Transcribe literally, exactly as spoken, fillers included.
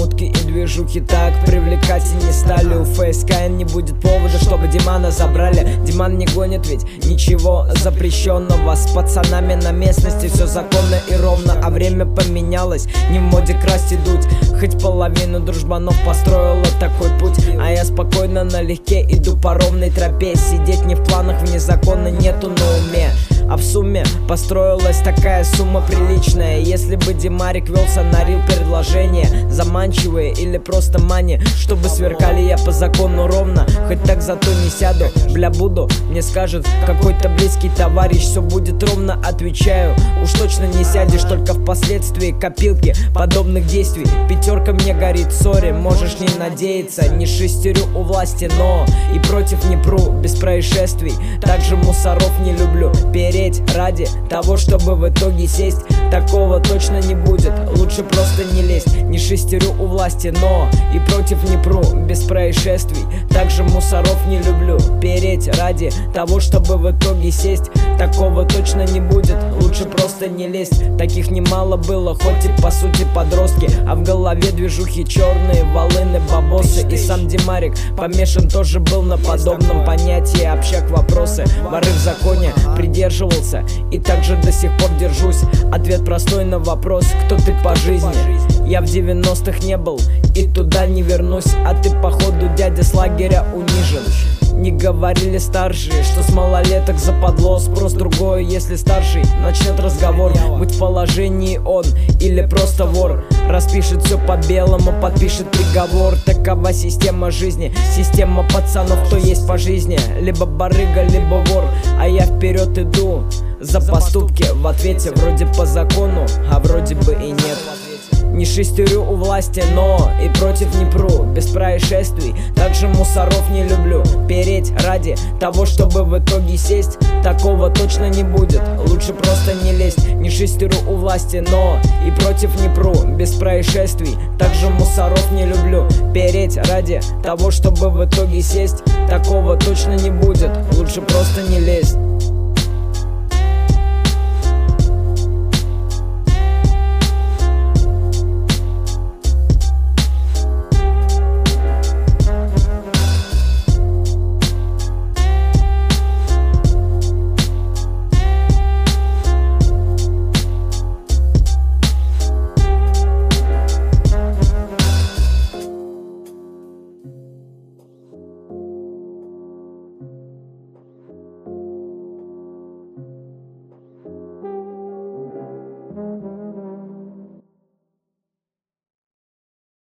мутки и движухи так привлекать и не стали. У ФСК не будет повода, чтобы Димана забрали. Диман не гонит, ведь ничего запрещенного. С пацанами на местности все законно и ровно. А время поменялось, не в моде красть и дуть. Хоть половину дружбанов построила такой путь, а я спокойно налегке иду по ровной тропе. Сидеть не в планах, вне закона нету на уме. А в сумме построилась такая сумма приличная. Если бы Димарик вел сонарил предложения заманчивые или просто мани, чтобы сверкали я по закону ровно. Хоть так зато не сяду, бля буду. Мне скажет какой-то близкий товарищ, все будет ровно, отвечаю. Уж точно не сядешь, только впоследствии копилки подобных действий. Пятерка мне горит, сори, можешь не надеяться. Не шестерю у власти, но и против не пру, без происшествий. Также мусоров не люблю, переть ради того, чтобы в итоге сесть. Такого точно не будет, лучше просто не лезть. Не шестерю у власти, но и против не пру, без происшествий. Также мусоров не люблю, переть ради того, чтобы в итоге сесть. Такого точно не будет, лучше просто не лезть. Таких немало было, хоть и по сути подростки, а в голове движухи черные, волыны, бабосы. И сам Димарик помешан тоже был на подобном понятии. Общак вопросы, воры в законе придерживался и также до сих пор держусь. Ответ простой на вопрос, кто ты по жизни. Я в девяностых не был и туда не вернусь, а ты походу дядя с лагеря унижен. Не говорили старшие, что с малолеток западло. Спрос другой, если старший начнет разговор. Будь в положении он или просто вор, распишет все по белому, подпишет приговор. Такова система жизни, система пацанов, кто есть по жизни. Либо барыга, либо вор, а я вперед иду за поступки. В ответе вроде по закону, а вроде бы и нет. Не шестерю у власти, но и против не пру, без происшествий. Также мусоров не люблю, переть ради того, чтобы в итоге сесть. Такого точно не будет, лучше просто не лезть. Не шестерю у власти, но и против не пру, без происшествий. Также мусоров не люблю, переть ради того, чтобы в итоге сесть. Такого точно не будет, лучше просто не лезть.